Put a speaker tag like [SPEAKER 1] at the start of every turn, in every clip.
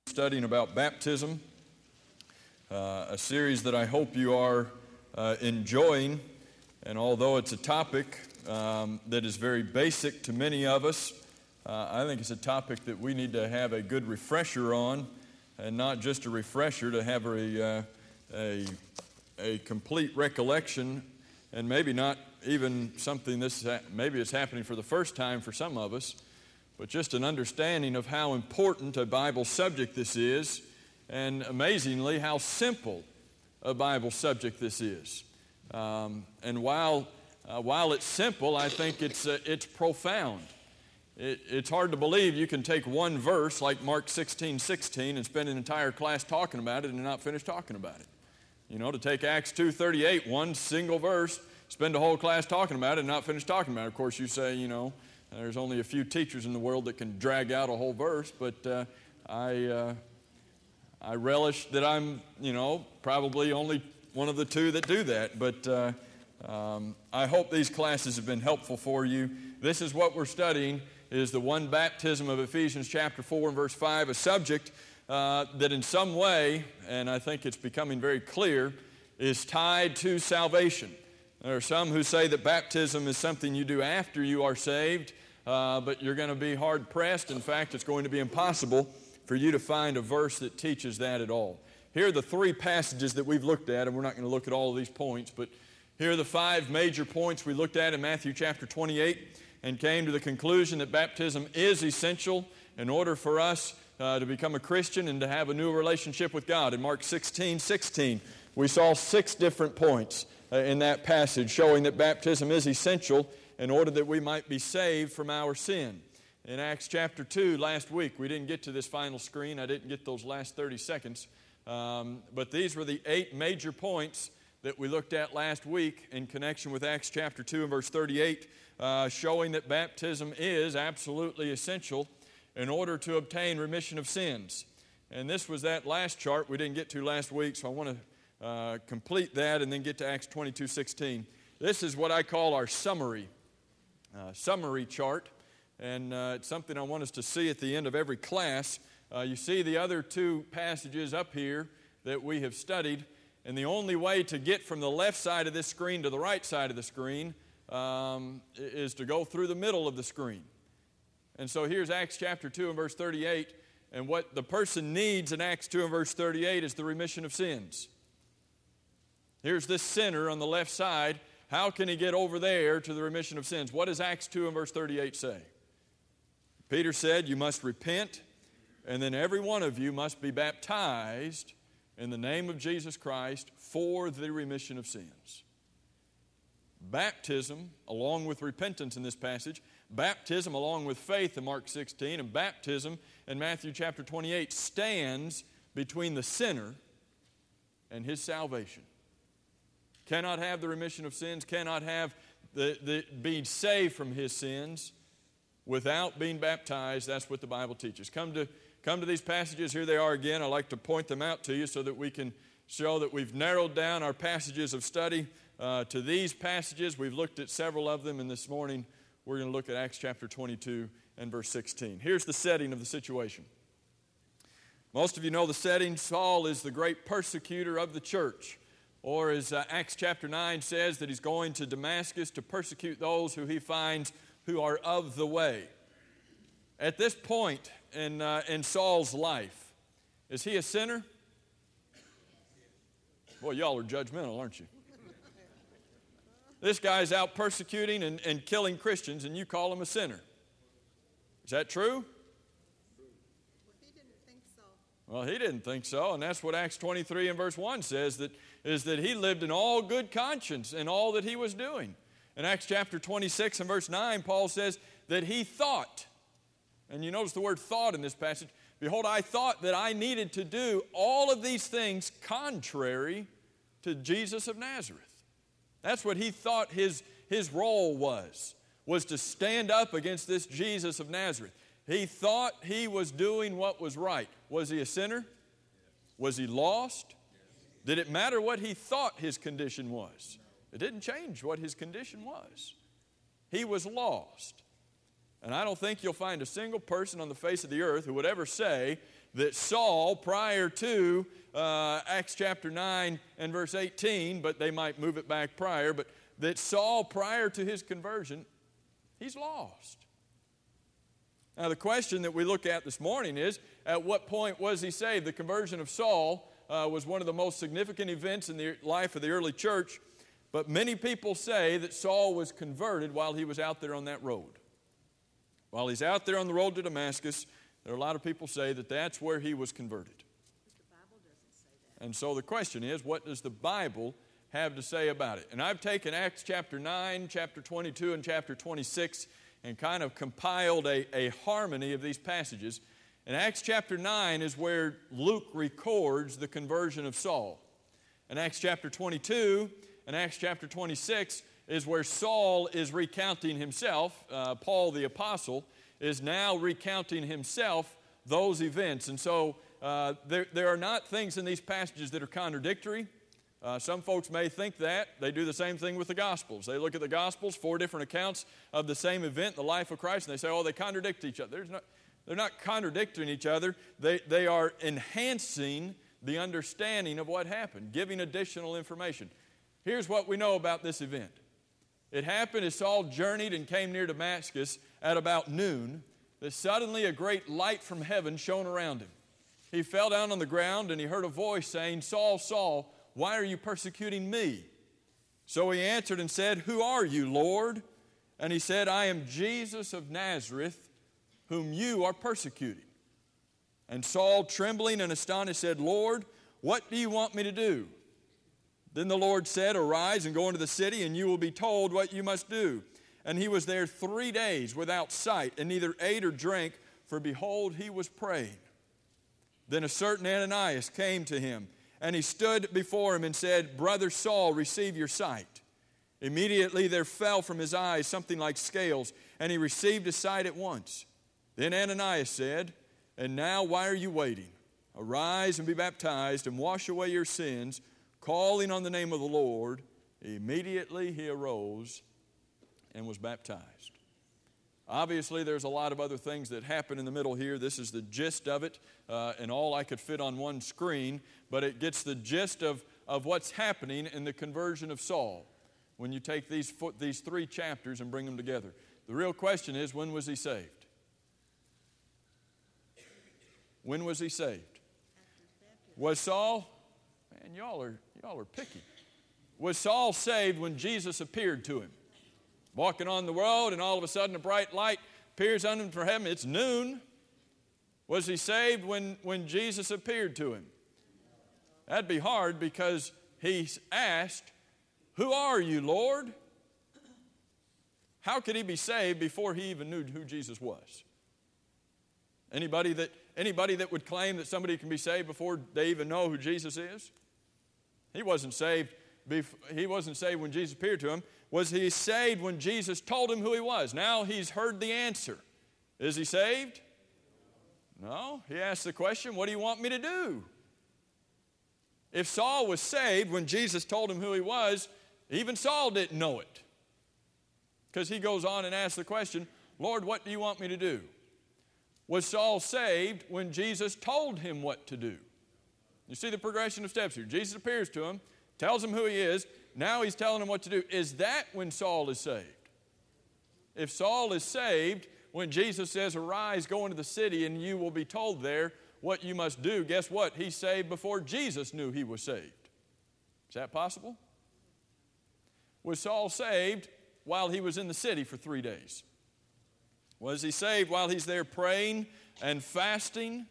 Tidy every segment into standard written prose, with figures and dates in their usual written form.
[SPEAKER 1] Studying about baptism, a series that I hope you are enjoying. And although it's a topic that is very basic to many of us, I think it's a topic that we need to have a good refresher on, and not just a refresher, to have a complete recollection, and maybe not even something maybe it's happening for the first time for some of us, but just an understanding of how important a Bible subject this is, and amazingly how simple a Bible subject this is. And while it's simple, I think it's profound. It's hard to believe you can take one verse like Mark 16:16 and spend an entire class talking about it and not finish talking about it. You know, to take Acts 2:38, one single verse, spend a whole class talking about it and not finish talking about it. Of course, you say, you know, there's only a few teachers in the world that can drag out a whole verse, but I relish that I'm, probably only one of the two that do that. But I hope these classes have been helpful for you. This is what we're studying, is the one baptism of Ephesians chapter 4 and verse 5, a subject that in some way, and I think it's becoming very clear, is tied to salvation. There are some who say that baptism is something you do after you are saved, but you're going to be hard-pressed. In fact, it's going to be impossible for you to find a verse that teaches that at all. Here are the three passages that we've looked at, and we're not going to look at all of these points, but here are the five major points we looked at in Matthew chapter 28 and came to the conclusion that baptism is essential in order for us to become a Christian and to have a new relationship with God. In Mark 16:16, we saw 6 different points in that passage showing that baptism is essential in order that we might be saved from our sin. In Acts chapter 2 last week, we didn't get to this final screen. I didn't get those last 30 seconds. But these were the 8 major points that we looked at last week in connection with Acts chapter 2 and verse 38, showing that baptism is absolutely essential in order to obtain remission of sins. And this was that last chart we didn't get to last week, so I want to complete that and then get to Acts 22:16. This is what I call our summary chart, and it's something I want us to see at the end of every class. You see the other 2 passages up here that we have studied, and the only way to get from the left side of this screen to the right side of the screen is to go through the middle of the screen. And so here's Acts chapter 2 and verse 38, and what the person needs in Acts 2 and verse 38 is the remission of sins. Here's this sinner on the left side. How can he get over there to the remission of sins? What does Acts 2 and verse 38 say? Peter said, you must repent, and then every one of you must be baptized in the name of Jesus Christ for the remission of sins. Baptism, along with repentance in this passage, baptism along with faith in Mark 16, and baptism in Matthew chapter 28 stands between the sinner and his salvation. Cannot have the remission of sins, cannot have the being saved from his sins without being baptized. That's what the Bible teaches. Come to these passages. Here they are again. I like to point them out to you so that we can show that we've narrowed down our passages of study to these passages. We've looked at several of them, and this morning we're going to look at Acts chapter 22 and verse 16. Here's the setting of the situation. Most of you know the setting. Saul is the great persecutor of the church. Or as Acts chapter 9 says, that he's going to Damascus to persecute those who he finds who are of the way. At this point in Saul's life, is he a sinner? Boy, y'all are judgmental, aren't you? This guy's out persecuting and killing Christians, and you call him a sinner. Is that true?
[SPEAKER 2] He didn't think so.
[SPEAKER 1] Well, he didn't think so, and that's what Acts 23 and verse 1 says, that he lived in all good conscience in all that he was doing. In Acts chapter 26 and verse 9, Paul says that he thought, and you notice the word thought in this passage, behold, I thought that I needed to do all of these things contrary to Jesus of Nazareth. That's what he thought his role was to stand up against this Jesus of Nazareth. He thought he was doing what was right. Was he a sinner? Was he lost? Did it matter what he thought his condition was? It didn't change what his condition was. He was lost. And I don't think you'll find a single person on the face of the earth who would ever say that Saul, prior to Acts chapter 9 and verse 18, but they might move it back prior, but that Saul, prior to his conversion, he's lost. Now the question that we look at this morning is, at what point was he saved? The conversion of Saul was one of the most significant events in the life of the early church, but many people say that Saul was converted while he was out there on that road. While he's out there on the road to Damascus, there are a lot of people say that that's where he was converted.
[SPEAKER 2] The Bible doesn't say that.
[SPEAKER 1] And so the question is, what does the Bible have to say about it? And I've taken Acts chapter 9, chapter 22, and chapter 26 and kind of compiled a harmony of these passages. And Acts chapter 9 is where Luke records the conversion of Saul. And Acts chapter 22 and Acts chapter 26 is where Saul is recounting himself. Paul the apostle is now recounting himself those events. And so there are not things in these passages that are contradictory. Some folks may think that. They do the same thing with the Gospels. They look at the Gospels, 4 different accounts of the same event, the life of Christ, and they say, oh, they contradict each other. They're not contradicting each other. They are enhancing the understanding of what happened, giving additional information. Here's what we know about this event. It happened as Saul journeyed and came near Damascus at about noon, that suddenly a great light from heaven shone around him. He fell down on the ground and he heard a voice saying, Saul, Saul, why are you persecuting me? So he answered and said, who are you, Lord? And he said, I am Jesus of Nazareth, whom you are persecuting. And Saul, trembling and astonished, said, Lord, what do you want me to do? Then the Lord said, arise and go into the city, and you will be told what you must do. And he was there 3 days without sight, and neither ate or drank, for behold, he was praying. Then a certain Ananias came to him, and he stood before him and said, Brother Saul, receive your sight. Immediately there fell from his eyes something like scales, and he received his sight at once. Then Ananias said, and now why are you waiting? Arise and be baptized and wash away your sins, calling on the name of the Lord. Immediately he arose and was baptized. Obviously, there's a lot of other things that happen in the middle here. This is the gist of it, and all I could fit on one screen, but it gets the gist of what's happening in the conversion of Saul when you take these 3 chapters and bring them together. The real question is, when was he saved? When was he saved? Was Saul, man, y'all are picky. Was Saul saved when Jesus appeared to him? Walking on the road, and all of a sudden a bright light appears unto him from heaven. It's noon. Was he saved when Jesus appeared to him? That'd be hard, because he asked, who are you, Lord? How could he be saved before he even knew who Jesus was? Anybody that would claim that somebody can be saved before they even know who Jesus is? He wasn't saved when Jesus appeared to him. Was he saved when Jesus told him who he was? Now he's heard the answer. Is he saved? No. He asked the question, what do you want me to do? If Saul was saved when Jesus told him who he was, even Saul didn't know it. Because he goes on and asks the question, Lord, what do you want me to do? Was Saul saved when Jesus told him what to do? You see the progression of steps here. Jesus appears to him, tells him who he is. Now he's telling him what to do. Is that when Saul is saved? If Saul is saved when Jesus says, arise, go into the city, and you will be told there what you must do, guess what? He's saved before Jesus knew he was saved. Is that possible? Was Saul saved while he was in the city for 3 days? Was he saved while he's there praying and fasting?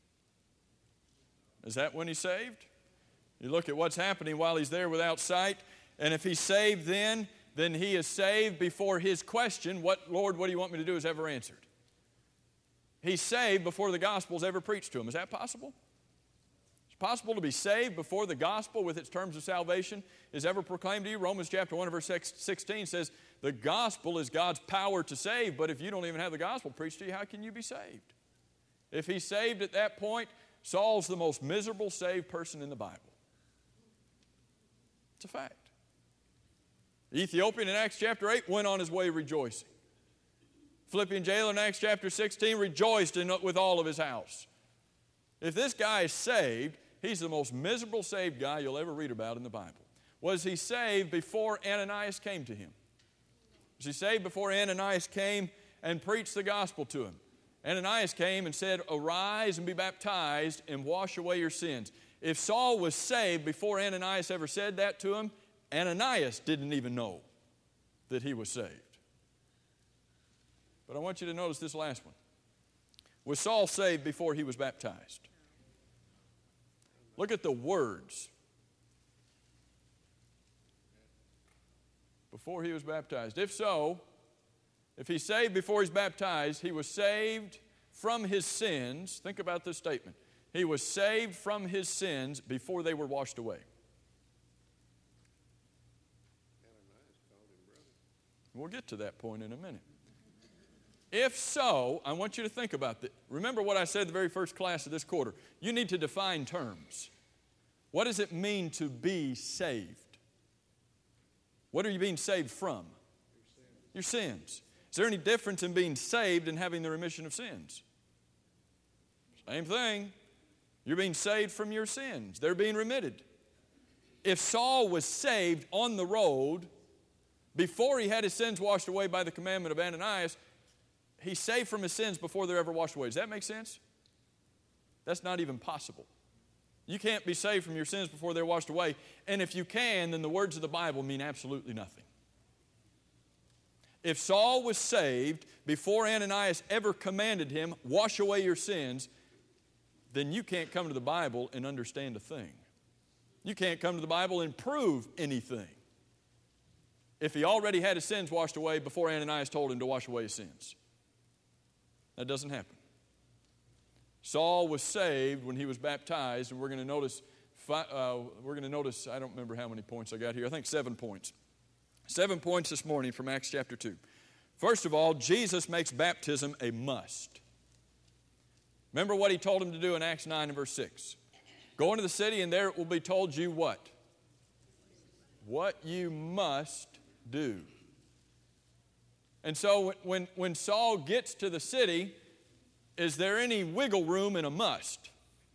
[SPEAKER 1] Is that when he's saved? You look at what's happening while he's there without sight, and if he's saved then he is saved before his question, Lord, what do you want me to do, is ever answered. He's saved before the gospel is ever preached to him. Is that possible? It's possible to be saved before the gospel with its terms of salvation is ever proclaimed to you. Romans chapter 1 verse 16 says, the gospel is God's power to save, but if you don't even have the gospel preached to you, how can you be saved? If he's saved at that point, Saul's the most miserable saved person in the Bible. It's a fact. The Ethiopian in Acts chapter 8 went on his way rejoicing. Philippian jailer in Acts chapter 16 rejoiced with all of his house. If this guy is saved, he's the most miserable saved guy you'll ever read about in the Bible. Was he saved before Ananias came to him? Was he saved before Ananias came and preached the gospel to him? Ananias came and said, "Arise and be baptized and wash away your sins." If Saul was saved before Ananias ever said that to him, Ananias didn't even know that he was saved. But I want you to notice this last one. Was Saul saved before he was baptized? Look at the words. Before he was baptized. If so, if he's saved before he's baptized, he was saved from his sins. Think about this statement. He was saved from his sins before they were washed away. We'll get to that point in a minute. If so, I want you to think about that. Remember what I said in the very first class of this quarter. You need to define terms. What does it mean to be saved? What are you being saved from? Your sins. Is there any difference in being saved and having the remission of sins? Same thing. You're being saved from your sins. They're being remitted. If Saul was saved on the road before he had his sins washed away by the commandment of Ananias, he's saved from his sins before they're ever washed away. Does that make sense? That's not even possible. You can't be saved from your sins before they're washed away. And if you can, then the words of the Bible mean absolutely nothing. If Saul was saved before Ananias ever commanded him, wash away your sins, then you can't come to the Bible and understand a thing. You can't come to the Bible and prove anything. If he already had his sins washed away before Ananias told him to wash away his sins. That doesn't happen. Saul was saved when he was baptized, and we're going to notice, I don't remember how many points I got here. I think 7 points. 7 points this morning from Acts chapter 2. First of all, Jesus makes baptism a must. Remember what he told him to do in Acts 9 and verse 6. Go into the city, and there it will be told you what? What you must do. And so when Saul gets to the city, is there any wiggle room in a must?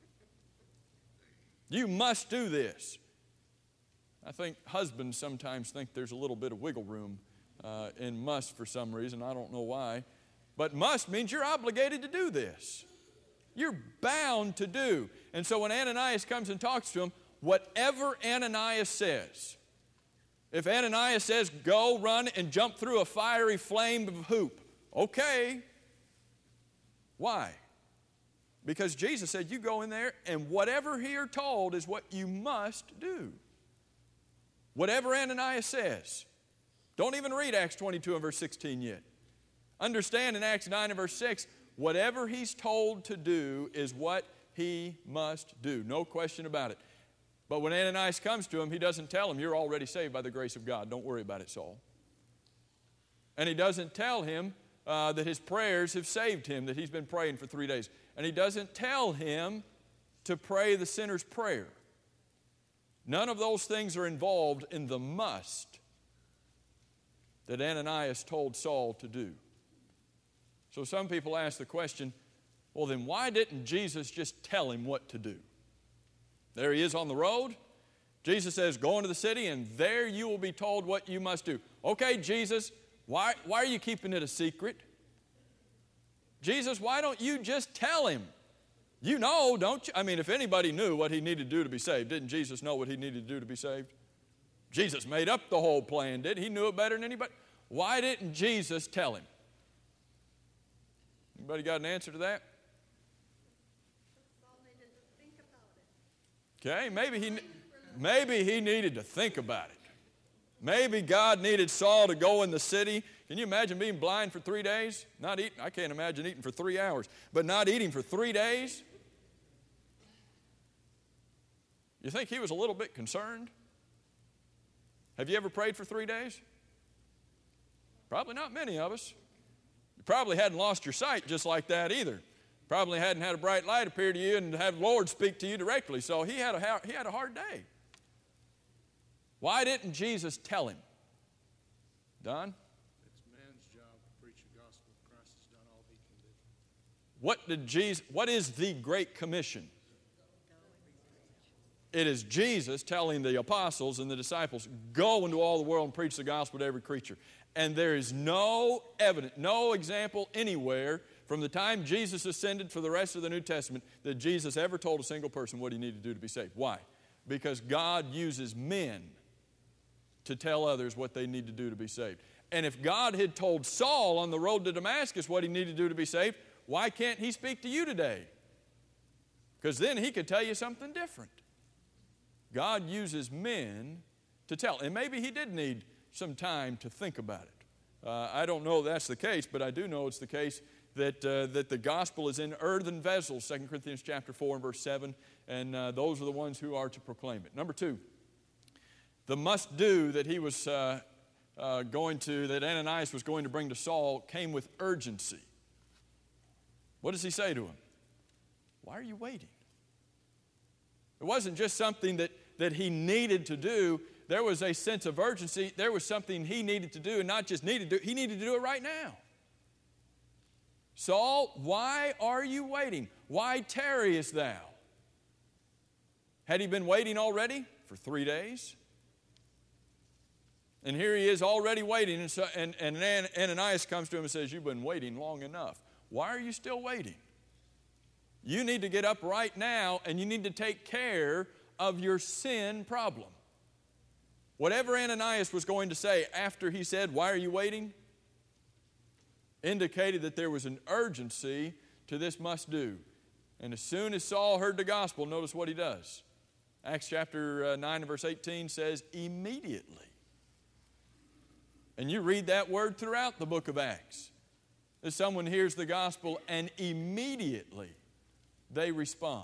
[SPEAKER 1] You must do this. I think husbands sometimes think there's a little bit of wiggle room in must for some reason. I don't know why. But must means you're obligated to do this. You're bound to do. And so when Ananias comes and talks to him, whatever Ananias says, if Ananias says, go run and jump through a fiery flame of hoop, okay. Why? Because Jesus said, you go in there and whatever you're told is what you must do. Whatever Ananias says. Don't even read Acts 22 and verse 16 yet. Understand in Acts 9 and verse 6, whatever he's told to do is what he must do. No question about it. But when Ananias comes to him, he doesn't tell him, you're already saved by the grace of God. Don't worry about it, Saul. And he doesn't tell him that his prayers have saved him, that he's been praying for 3 days. And he doesn't tell him to pray the sinner's prayer. None of those things are involved in the must that Ananias told Saul to do. So some people ask the question, well then why didn't Jesus just tell him what to do? There he is on the road. Jesus says, go into the city and there you will be told what you must do. Okay, Jesus, why are you keeping it a secret? Jesus, why don't you just tell him? You know, don't you? I mean, if anybody knew what he needed to do to be saved, didn't Jesus know what he needed to do to be saved? Jesus made up the whole plan, did he? He knew it better than anybody. Why didn't Jesus tell him? Anybody got an answer to that? Okay, maybe he needed to think about it. Maybe God needed Saul to go in the city. Can you imagine being blind for 3 days? Not eating. I can't imagine eating for 3 hours, but not eating for 3 days? You think he was a little bit concerned? Have you ever prayed for 3 days? Probably not many of us. You probably hadn't lost your sight just like that either. Probably hadn't had a bright light appear to you and had the Lord speak to you directly. So he had a hard day. Why didn't Jesus tell him? Don?
[SPEAKER 3] It's man's job to preach the gospel. Christ has done all he can do.
[SPEAKER 1] What is the Great Commission? It is Jesus telling the apostles and the disciples, go into all the world and preach the gospel to every creature. And there is no evidence, no example anywhere from the time Jesus ascended for the rest of the New Testament that Jesus ever told a single person what he needed to do to be saved. Why? Because God uses men to tell others what they need to do to be saved. And if God had told Saul on the road to Damascus what he needed to do to be saved, why can't he speak to you today? Because then he could tell you something different. God uses men to tell. And maybe he did need some time to think about it. I don't know if that's the case, but I do know it's the case that the gospel is in earthen vessels, 2 Corinthians chapter 4 and verse 7, and those are the ones who are to proclaim it. Number two, the must-do that he was that Ananias was going to bring to Saul came with urgency. What does he say to him? Why are you waiting? It wasn't just something that he needed to do. There was a sense of urgency. There was something he needed to do, and not just needed to do, he needed to do it right now. Saul, why are you waiting? Why tarriest thou? Had he been waiting already for 3 days? And here he is already waiting, and Ananias comes to him and says, you've been waiting long enough. Why are you still waiting? You need to get up right now, and you need to take care of your sin problem. Whatever Ananias was going to say after he said, why are you waiting? Indicated that there was an urgency to this must do. And as soon as Saul heard the gospel, notice what he does. Acts chapter 9 and verse 18 says, immediately. And you read that word throughout the book of Acts. As someone hears the gospel and immediately they respond.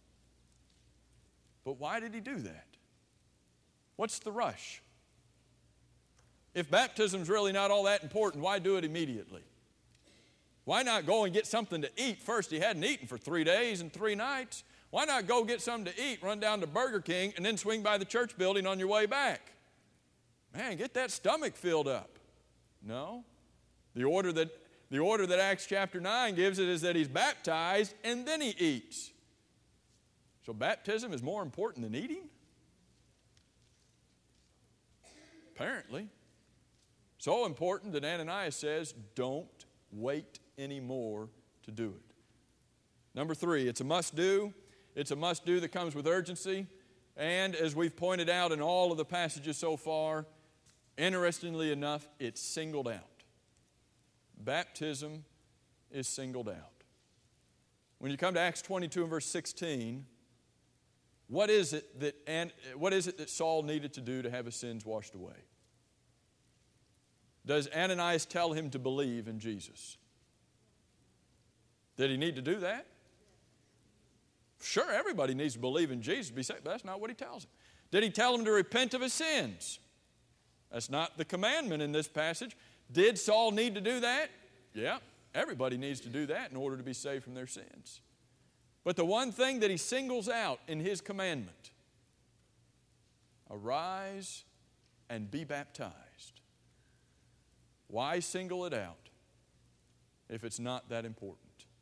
[SPEAKER 1] But why did he do that? What's the rush? If baptism's really not all that important, why do it immediately? Why not go and get something to eat first? He hadn't eaten for 3 days and 3 nights. Why not go get something to eat, run down to Burger King, and then swing by the church building on your way back? Man, get that stomach filled up. No. The order that Acts chapter 9 gives it is that he's baptized and then he eats. So baptism is more important than eating? Apparently. So important that Ananias says, don't wait anymore to do it. Number 3, it's a must-do. It's a must-do that comes with urgency. And as we've pointed out in all of the passages so far, interestingly enough, it's singled out. Baptism is singled out. When you come to Acts 22 and verse 16, what is it that Saul needed to do to have his sins washed away? Does Ananias tell him to believe in Jesus? Did he need to do that? Sure, everybody needs to believe in Jesus to be saved, but that's not what he tells him. Did he tell him to repent of his sins? That's not the commandment in this passage. Did Saul need to do that? Yeah, everybody needs to do that in order to be saved from their sins. But the one thing that he singles out in his commandment, arise and be baptized. Why single it out if it's not that important?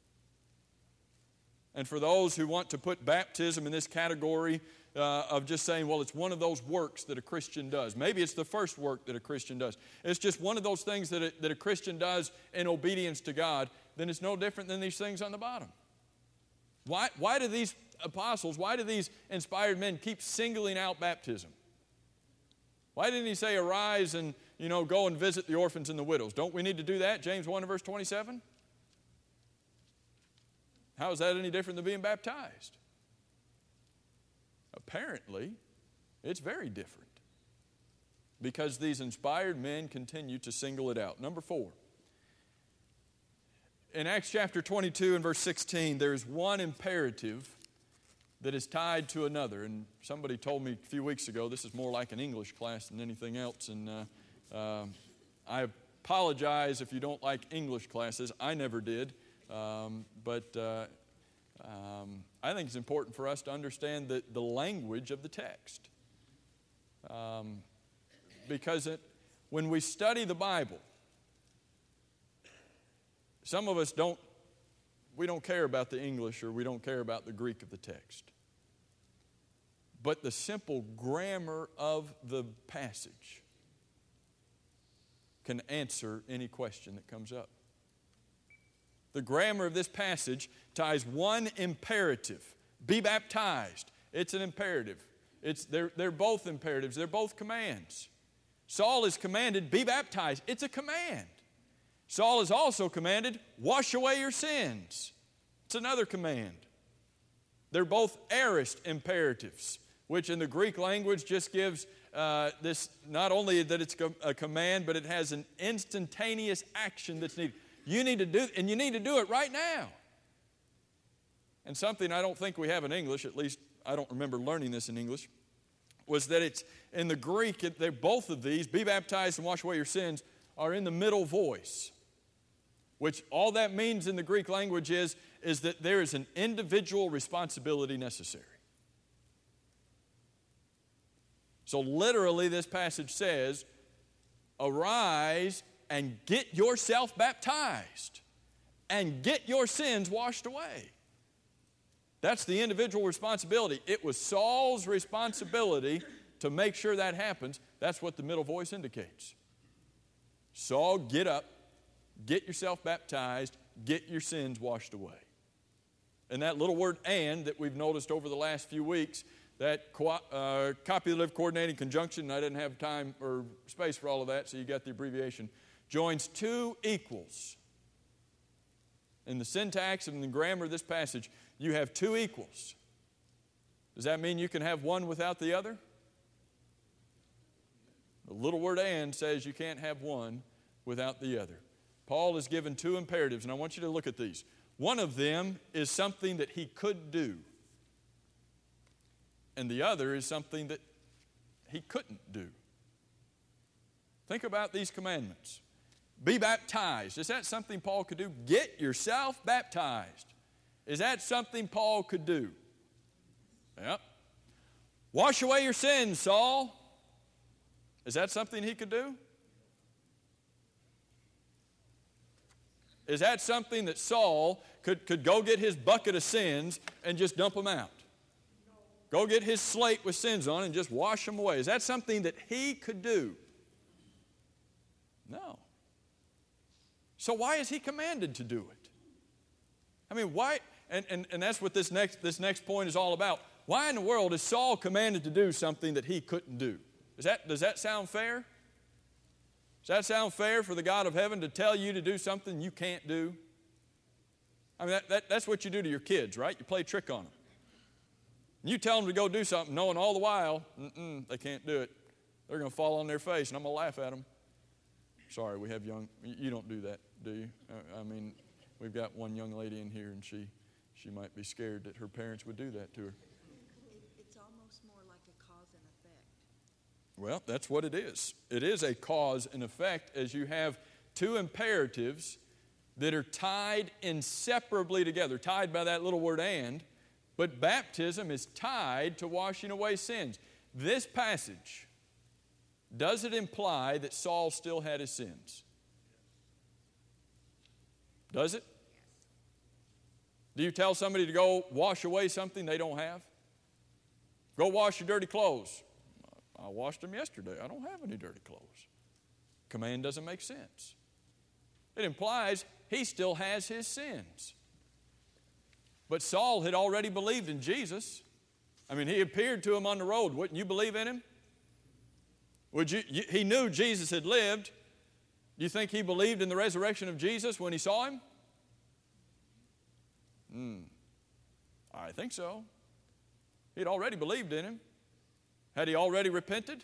[SPEAKER 1] And for those who want to put baptism in this category of just saying, well, it's one of those works that a Christian does. Maybe it's the first work that a Christian does. It's just one of those things that a Christian does in obedience to God. Then it's no different than these things on the bottom. Why do these apostles, why do these inspired men keep singling out baptism? Why didn't he say, arise and, go and visit the orphans and the widows? Don't we need to do that? James 1 and verse 27? How is that any different than being baptized? Apparently, it's very different. Because these inspired men continue to single it out. Number 4. In Acts chapter 22 and verse 16, there's one imperative that is tied to another. And somebody told me a few weeks ago, this is more like an English class than anything else. And I apologize if you don't like English classes. I never did. But I think it's important for us to understand the language of the text. Because when we study the Bible, some of us don't care about the English or we don't care about the Greek of the text. but the simple grammar of the passage can answer any question that comes up. The grammar of this passage ties one imperative, be baptized. It's an imperative. They're both imperatives. They're both commands. Saul is commanded, be baptized. It's a command. Saul is also commanded, wash away your sins. It's another command. They're both aorist imperatives, which in the Greek language just gives this, not only that it's a command, but it has an instantaneous action that's needed. You need to do, and you need to do it right now. And something I don't think we have in English, at least I don't remember learning this in English, was that it's in the Greek, they're both of these, be baptized and wash away your sins, are in the middle voice. Which all that means in the Greek language is that there is an individual responsibility necessary. So literally this passage says, arise and get yourself baptized and get your sins washed away. That's the individual responsibility. It was Saul's responsibility to make sure that happens. That's what the middle voice indicates. Saul, get up, get yourself baptized, get your sins washed away. And that little word and that we've noticed over the last few weeks, that copulative coordinating conjunction, I didn't have time or space for all of that, so you got the abbreviation, joins two equals. In the syntax and the grammar of this passage, you have two equals. Does that mean you can have one without the other? The little word and says you can't have one without the other. Paul is given two imperatives, and I want you to look at these. One of them is something that he could do, and the other is something that he couldn't do. Think about these commandments. Be baptized. Is that something Paul could do? Get yourself baptized. Is that something Paul could do? Yep. Wash away your sins, Saul. Is that something he could do? Is that something that Saul could go get his bucket of sins and just dump them out? Go get his slate with sins on and just wash them away. Is that something that he could do? No. So why is he commanded to do it? I mean, why? And that's what this next point is all about. Why in the world is Saul commanded to do something that he couldn't do? Does that sound fair? Does that sound fair for the God of heaven to tell you to do something you can't do? I mean, that's what you do to your kids, right? You play a trick on them. You tell them to go do something, knowing all the while, they can't do it. They're going to fall on their face, and I'm going to laugh at them. Sorry, we have you don't do that, do you? I mean, we've got one young lady in here, and she might be scared that her parents would do that to her.
[SPEAKER 2] It's almost more like a cause and effect.
[SPEAKER 1] Well, that's what it is. It is a cause and effect, as you have two imperatives that are tied inseparably together, tied by that little word and, but baptism is tied to washing away sins. This passage, does it imply that Saul still had his sins? Does it? Do you tell somebody to go wash away something they don't have? Go wash your dirty clothes. I washed them yesterday. I don't have any dirty clothes. Command doesn't make sense. It implies he still has his sins. But Saul had already believed in Jesus. I mean, he appeared to him on the road. Wouldn't you believe in him? He knew Jesus had lived. Do you think he believed in the resurrection of Jesus when he saw him? I think so. He'd already believed in him. Had he already repented?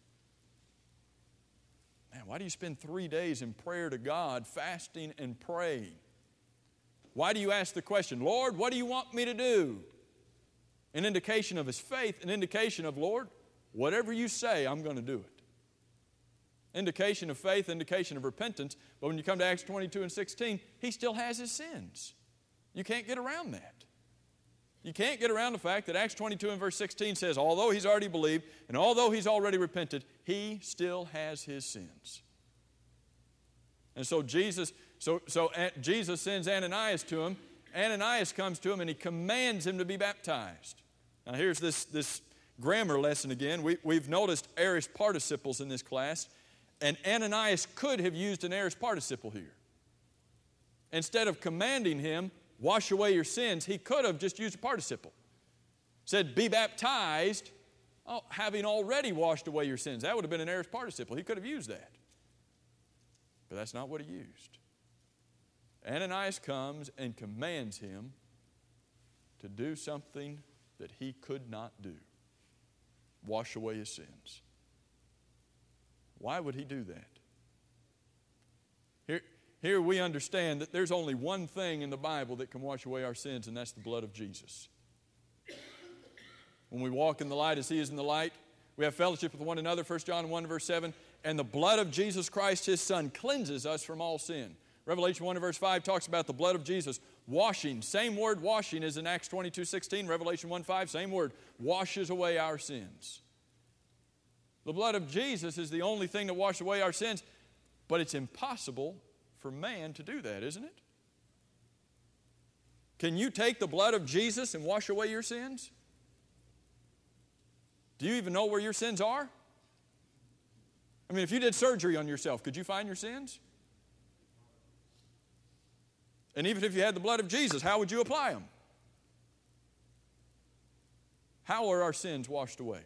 [SPEAKER 1] Man, why do you spend 3 days in prayer to God, fasting and praying? Why do you ask the question, Lord, what do you want me to do? An indication of his faith, an indication of, Lord, whatever you say, I'm going to do it. Indication of faith, indication of repentance. But when you come to Acts 22 and 16, he still has his sins. You can't get around that. You can't get around the fact that Acts 22 and verse 16 says, although he's already believed and although he's already repented, he still has his sins. And so Jesus sends Ananias to him. Ananias comes to him and he commands him to be baptized. Now here's this Grammar lesson again. We've noticed aorist participles in this class, and Ananias could have used an aorist participle here. Instead of commanding him, wash away your sins, he could have just used a participle. Said, be baptized, having already washed away your sins. That would have been an aorist participle. He could have used that. But that's not what he used. Ananias comes and commands him to do something that he could not do. Wash away his sins. Why would he do that? Here we understand that there's only one thing in the Bible that can wash away our sins, and that's the blood of Jesus. When we walk in the light as he is in the light, we have fellowship with one another, 1 John 1 verse 7, and the blood of Jesus Christ, his Son, cleanses us from all sin. Revelation 1 verse 5 talks about the blood of Jesus washing. Same word washing is in Acts 22:16. Revelation 1:5, same word, washes away our sins. The blood of Jesus is the only thing that washes away our sins, but it's impossible for man to do that, isn't it? Can you take the blood of Jesus and wash away your sins? Do you even know where your sins are? I mean, if you did surgery on yourself, could you find your sins? And even if you had the blood of Jesus, how would you apply them? How are our sins washed away?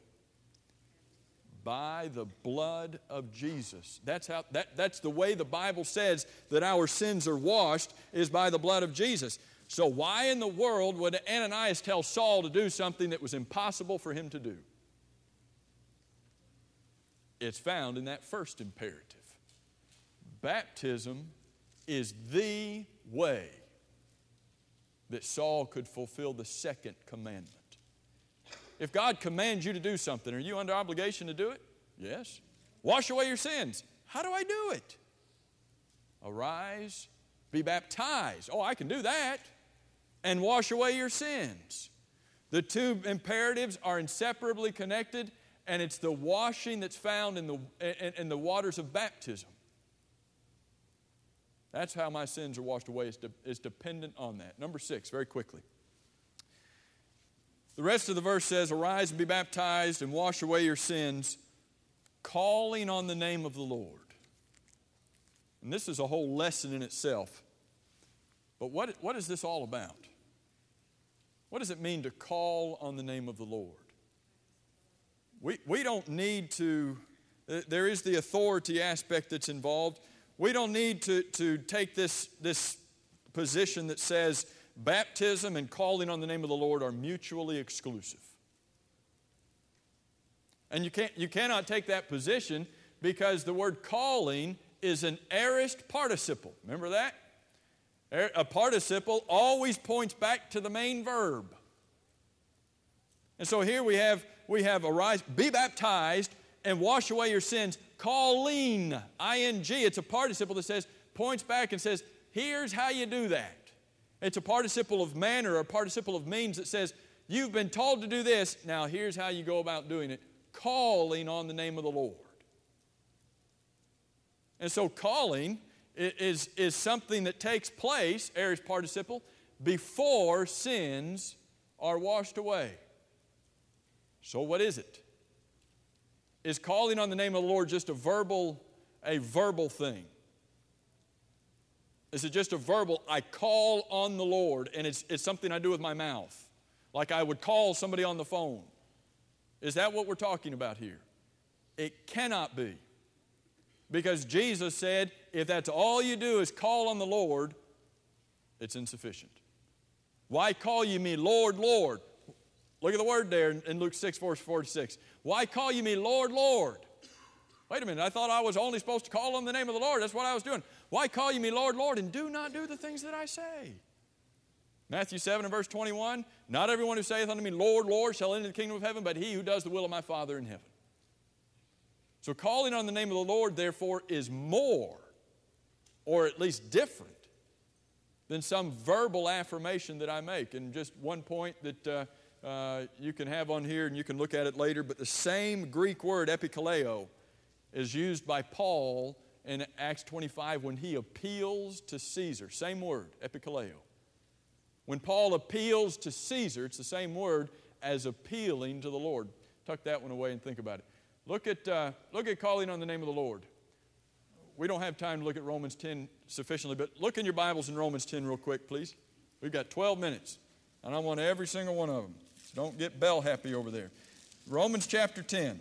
[SPEAKER 1] By the blood of Jesus. That's the way the Bible says that our sins are washed, is by the blood of Jesus. So why in the world would Ananias tell Saul to do something that was impossible for him to do? It's found in that first imperative. Baptism is the way that Saul could fulfill the second commandment. If God commands you to do something, are you under obligation to do it? Yes. Wash away your sins. How do I do it? Arise, be baptized. Oh, I can do that. And wash away your sins. The two imperatives are inseparably connected, and it's the washing that's found in the waters of baptism. That's how my sins are washed away. It's dependent on that. Number 6, very quickly. The rest of the verse says, arise and be baptized and wash away your sins, calling on the name of the Lord. And this is a whole lesson in itself. But what is this all about? What does it mean to call on the name of the Lord? We don't need to, there is the authority aspect that's involved. We don't need to take this position that says baptism and calling on the name of the Lord are mutually exclusive. And you cannot take that position because the word calling is an aorist participle. Remember that? A participle always points back to the main verb. And so here we have arise, be baptized, and wash away your sins. Calling, I-N-G, it's a participle that says, points back and says, here's how you do that. It's a participle of manner, or a participle of means that says, you've been told to do this, now here's how you go about doing it. Calling on the name of the Lord. And so calling is something that takes place, aorist participle, before sins are washed away. So what is it? Is calling on the name of the Lord just a verbal thing? Is it just a verbal, I call on the Lord, and it's something I do with my mouth, like I would call somebody on the phone? Is that what we're talking about here? It cannot be. Because Jesus said, if that's all you do is call on the Lord, it's insufficient. Why call you me Lord, Lord? Look at the word there in Luke 6, verse 46. Why call you me Lord, Lord? Wait a minute, I thought I was only supposed to call on the name of the Lord. That's what I was doing. Why call you me Lord, Lord, and do not do the things that I say? Matthew 7 and verse 21, not everyone who saith unto me, Lord, Lord, shall enter the kingdom of heaven, but he who does the will of my Father in heaven. So calling on the name of the Lord, therefore, is more, or at least different, than some verbal affirmation that I make. And just one point that you can have on here, and you can look at it later, but the same Greek word, epikaleo, is used by Paul in Acts 25 when he appeals to Caesar. Same word, epikaleo. When Paul appeals to Caesar, it's the same word as appealing to the Lord. tuck that one away and think about it. Look at calling on the name of the Lord. We don't have time to look at Romans 10 sufficiently, but look in your Bibles in Romans 10 real quick, please. We've got 12 minutes, and I want every single one of them. So don't get bell happy over there. Romans chapter 10.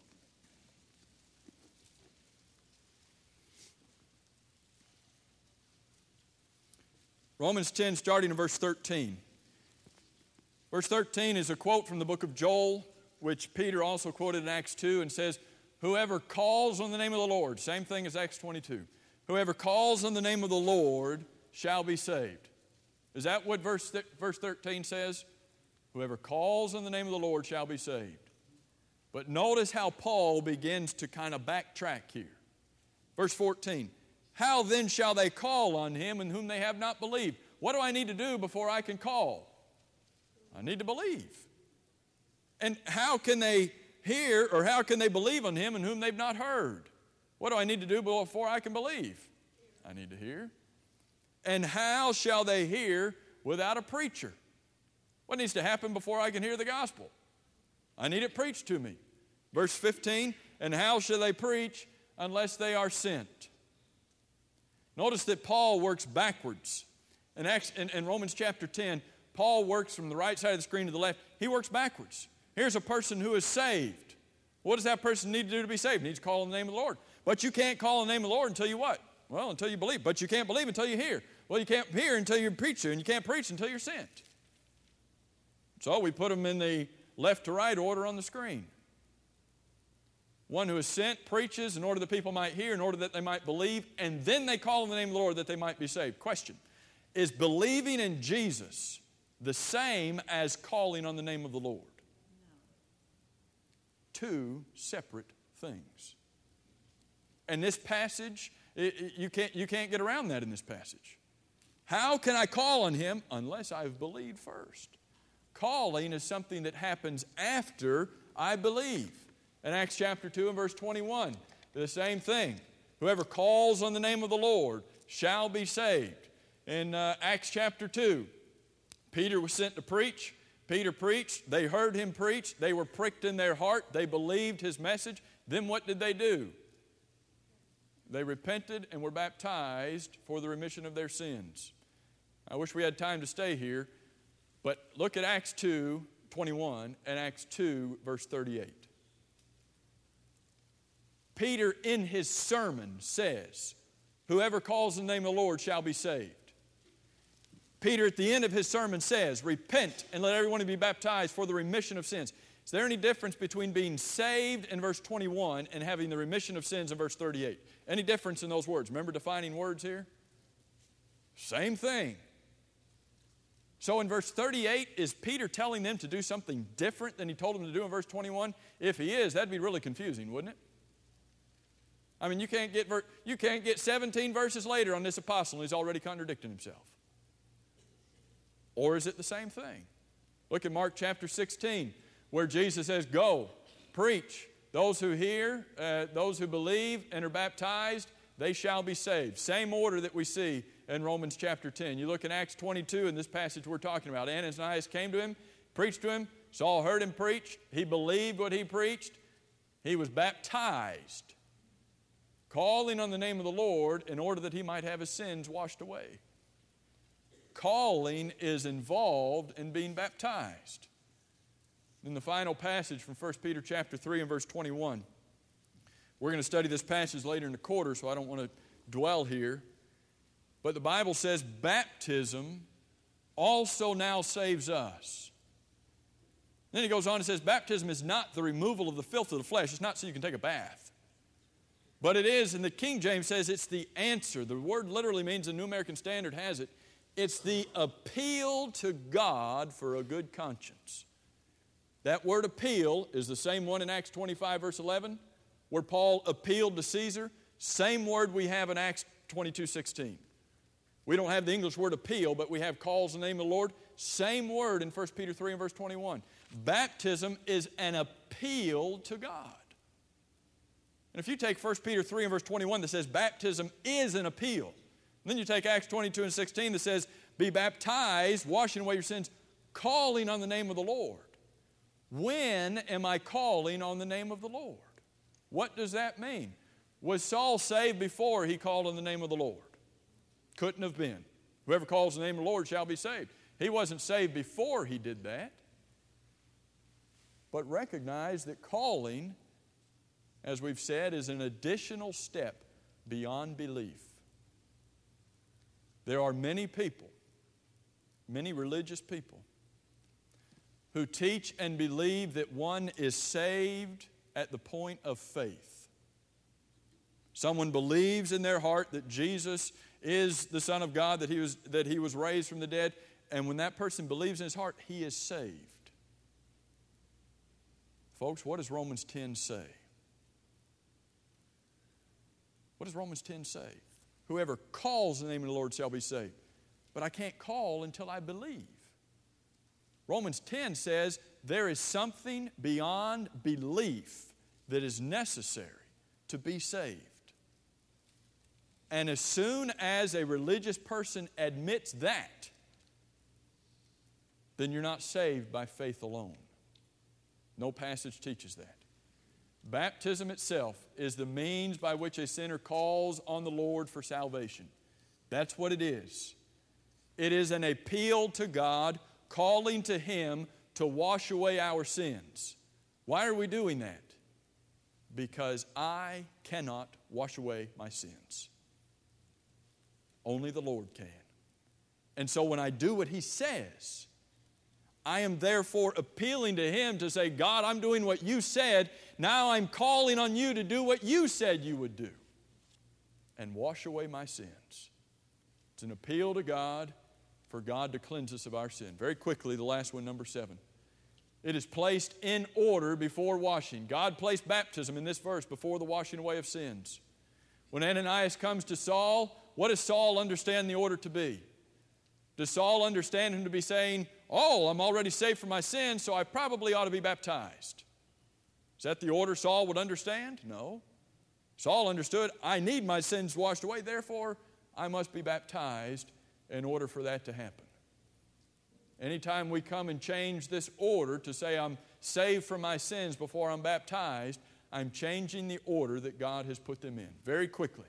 [SPEAKER 1] Romans 10, starting in verse 13. Verse 13 is a quote from the book of Joel, which Peter also quoted in Acts 2, and says, whoever calls on the name of the Lord, same thing as Acts 22, whoever calls on the name of the Lord shall be saved. Is that what verse 13 says? Whoever calls on the name of the Lord shall be saved. But notice how Paul begins to kind of backtrack here. Verse 14, how then shall they call on him in whom they have not believed? What do I need to do before I can call? I need to believe. And how can they hear, or how can they believe on him in whom they've not heard? What do I need to do before I can believe? I need to hear. And how shall they hear without a preacher? What needs to happen before I can hear the gospel? I need it preached to me. Verse 15, and how shall they preach unless they are sent? Notice that Paul works backwards. In Romans chapter 10, Paul works from the right side of the screen to the left. He works backwards. Here's a person who is saved. What does that person need to do to be saved? He needs to call on the name of the Lord. But you can't call on the name of the Lord until you what? Well, until you believe. But you can't believe until you hear. Well, you can't hear until you're preaching, and you can't preach until you're sent. So we put them in the left to right order on the screen. One who is sent preaches in order that people might hear, in order that they might believe, and then they call on the name of the Lord that they might be saved. Question, is believing in Jesus the same as calling on the name of the Lord? Two separate things. And this passage, you can't get around that in this passage. How can I call on him unless I've believed first? Calling is something that happens after I believe. In Acts chapter 2 and verse 21, the same thing. Whoever calls on the name of the Lord shall be saved. In Acts chapter 2, Peter was sent to preach. Peter preached. They heard him preach. They were pricked in their heart. They believed his message. Then what did they do? They repented and were baptized for the remission of their sins. I wish we had time to stay here, but look at Acts 2:21 and Acts 2, verse 38. Peter in his sermon says, whoever calls on the name of the Lord shall be saved. Peter at the end of his sermon says, repent and let everyone be baptized for the remission of sins. Is there any difference between being saved in verse 21 and having the remission of sins in verse 38? Any difference in those words? Remember defining words here? Same thing. So in verse 38, is Peter telling them to do something different than he told them to do in verse 21? If he is, that'd be really confusing, wouldn't it? I mean, you can't get 17 verses later on this apostle and he's already contradicting himself. Or is it the same thing? Look at Mark chapter 16, where Jesus says, go, preach. Those who hear, those who believe and are baptized, they shall be saved. Same order that we see in Romans chapter 10. You look in Acts 22 in this passage we're talking about. Ananias came to him, preached to him. Saul heard him preach. He believed what he preached. He was baptized, calling on the name of the Lord in order that he might have his sins washed away. Calling is involved in being baptized. In the final passage from 1 Peter chapter 3 and verse 21, we're going to study this passage later in the quarter, so I don't want to dwell here. But the Bible says baptism also now saves us. Then he goes on and says baptism is not the removal of the filth of the flesh. It's not so you can take a bath. But it is, and the King James says it's the answer. The word literally means, the New American Standard has it, it's the appeal to God for a good conscience. That word appeal is the same one in Acts 25 verse 11 where Paul appealed to Caesar. Same word we have in Acts 22:16. We don't have the English word appeal, but we have calls in the name of the Lord. Same word in 1 Peter 3 and verse 21. Baptism is an appeal to God. And if you take 1 Peter 3 and verse 21 that says baptism is an appeal, and then you take Acts 22 and 16 that says be baptized, washing away your sins, calling on the name of the Lord. When am I calling on the name of the Lord? What does that mean? Was Saul saved before he called on the name of the Lord? Couldn't have been. Whoever calls on the name of the Lord shall be saved. He wasn't saved before he did that. But recognize that calling, as we've said, is an additional step beyond belief. There are many people, many religious people, who teach and believe that one is saved at the point of faith. Someone believes in their heart that Jesus is the Son of God, that he was raised from the dead, and when that person believes in his heart, he is saved. Folks, what does Romans 10 say? What does Romans 10 say? Whoever calls the name of the Lord shall be saved. But I can't call until I believe. Romans 10 says there is something beyond belief that is necessary to be saved. And as soon as a religious person admits that, then you're not saved by faith alone. No passage teaches that. Baptism itself is the means by which a sinner calls on the Lord for salvation. That's what it is. It is an appeal to God, calling to Him to wash away our sins. Why are we doing that? Because I cannot wash away my sins. Only the Lord can. And so when I do what He says, I am therefore appealing to Him to say, God, I'm doing what You said. Now I'm calling on You to do what You said You would do and wash away my sins. It's an appeal to God for God to cleanse us of our sin. Very quickly, the last one, number 7. It is placed in order before washing. God placed baptism in this verse before the washing away of sins. When Ananias comes to Saul, what does Saul understand the order to be? Does Saul understand him to be saying, oh, I'm already saved from my sins, so I probably ought to be baptized? Is that the order Saul would understand? No. Saul understood, I need my sins washed away, therefore I must be baptized in order for that to happen. Anytime we come and change this order to say I'm saved from my sins before I'm baptized, I'm changing the order that God has put them in. Very quickly.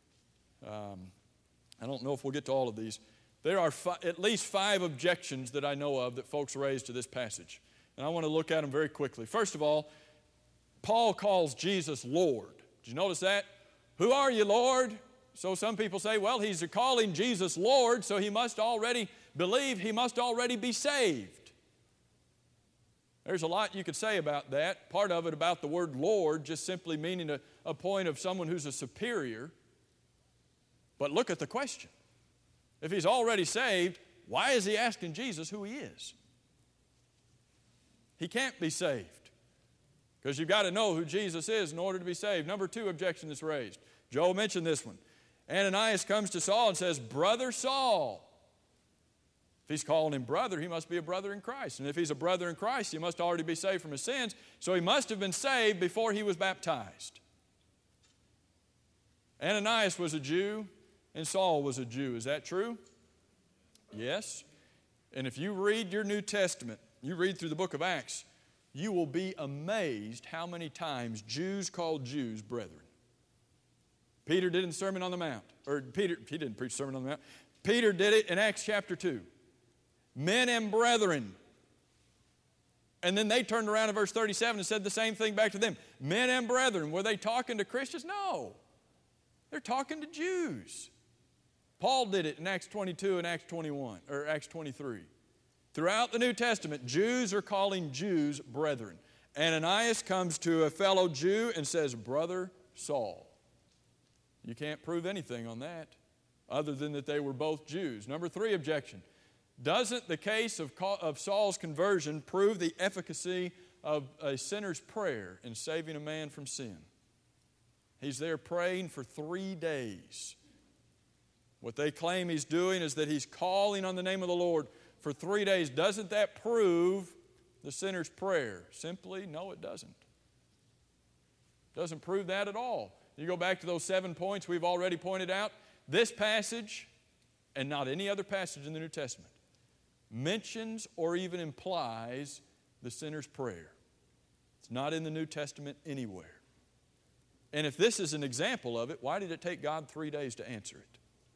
[SPEAKER 1] I don't know if we'll get to all of these. There are at least 5 objections that I know of that folks raise to this passage. And I want to look at them very quickly. First of all, Paul calls Jesus Lord. Did you notice that? Who are you, Lord? So some people say, well, he's calling Jesus Lord, so he must already believe, he must already be saved. There's a lot you could say about that. Part of it about the word Lord just simply meaning a point of someone who's a superior. But look at the question. If he's already saved, why is he asking Jesus who he is? He can't be saved because you've got to know who Jesus is in order to be saved. Number 2 objection that's raised. Joe mentioned this one. Ananias comes to Saul and says, Brother Saul. If he's calling him brother, he must be a brother in Christ. And if he's a brother in Christ, he must already be saved from his sins. So he must have been saved before he was baptized. Ananias was a Jew and Saul was a Jew. Is that true? Yes. And if you read your New Testament, you read through the book of Acts, you will be amazed how many times Jews called Jews brethren. Peter did it in the Sermon on the Mount. He didn't preach the Sermon on the Mount. Peter did it in Acts chapter 2. Men and brethren. And then they turned around in verse 37 and said the same thing back to them. Men and brethren. Were they talking to Christians? No. They're talking to Jews. Paul did it in Acts 22 and Acts 21, or Acts 23. Throughout the New Testament, Jews are calling Jews brethren. Ananias comes to a fellow Jew and says, Brother Saul. You can't prove anything on that other than that they were both Jews. Number 3 objection. Doesn't the case of Saul's conversion prove the efficacy of a sinner's prayer in saving a man from sin? He's there praying for 3 days. What they claim he's doing is that he's calling on the name of the Lord for 3 days. Doesn't that prove the sinner's prayer? Simply, no, it doesn't. Doesn't prove that at all. You go back to those 7 points we've already pointed out. This passage, and not any other passage in the New Testament, mentions or even implies the sinner's prayer. It's not in the New Testament anywhere. And if this is an example of it, why did it take God 3 days to answer it?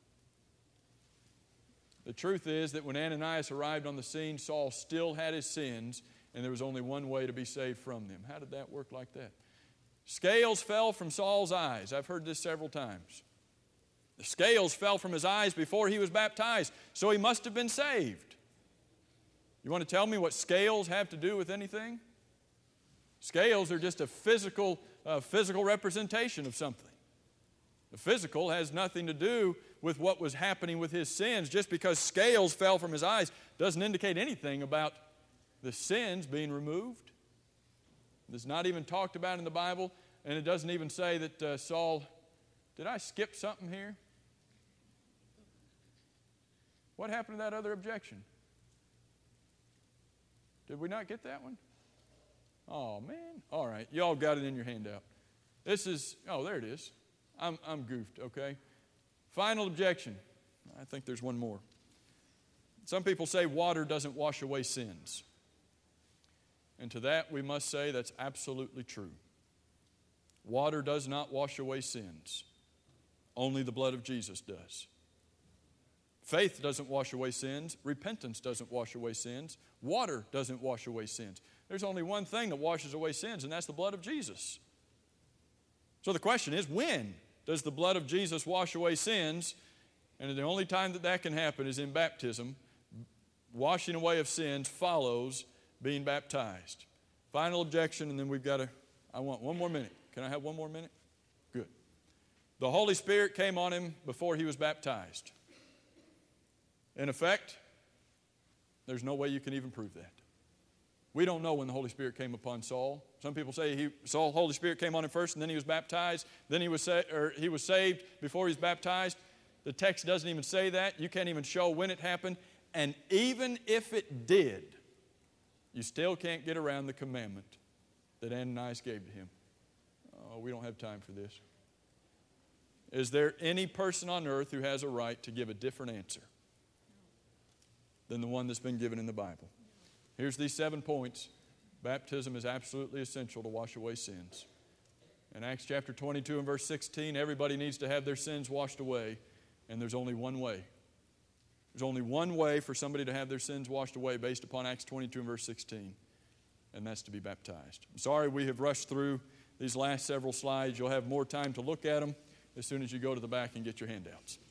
[SPEAKER 1] The truth is that when Ananias arrived on the scene, Saul still had his sins, and there was only one way to be saved from them. How did that work like that? Scales fell from Saul's eyes. I've heard this several times. The scales fell from his eyes before he was baptized, so he must have been saved. You want to tell me what scales have to do with anything? Scales are just a physical representation of something. The physical has nothing to do with what was happening with his sins. Just because scales fell from his eyes doesn't indicate anything about the sins being removed. It's not even talked about in the Bible, and it doesn't even say that Saul... Did I skip something here? What happened to that other objection? Did we not get that one? Oh, man. All right. You all got it in your handout. This is... Oh, there it is. I'm goofed, okay? Final objection. I think there's one more. Some people say water doesn't wash away sins. And to that we must say that's absolutely true. Water does not wash away sins. Only the blood of Jesus does. Faith doesn't wash away sins. Repentance doesn't wash away sins. Water doesn't wash away sins. There's only one thing that washes away sins, and that's the blood of Jesus. So the question is, when does the blood of Jesus wash away sins? And the only time that that can happen is in baptism. Washing away of sins follows being baptized. Final objection, and then we've got to... I want one more minute. Can I have one more minute? Good. The Holy Spirit came on him before he was baptized. In effect, there's no way you can even prove that. We don't know when the Holy Spirit came upon Saul. Some people say Holy Spirit came on him first and then he was baptized. Then he was saved before he was baptized. The text doesn't even say that. You can't even show when it happened. And even if it did, you still can't get around the commandment that Ananias gave to him. Oh, we don't have time for this. Is there any person on earth who has a right to give a different answer than the one that's been given in the Bible? Here's these 7 points. Baptism is absolutely essential to wash away sins. In Acts chapter 22 and verse 16, everybody needs to have their sins washed away, and there's only one way. There's only one way for somebody to have their sins washed away based upon Acts 22 and verse 16, and that's to be baptized. I'm sorry we have rushed through these last several slides. You'll have more time to look at them as soon as you go to the back and get your handouts.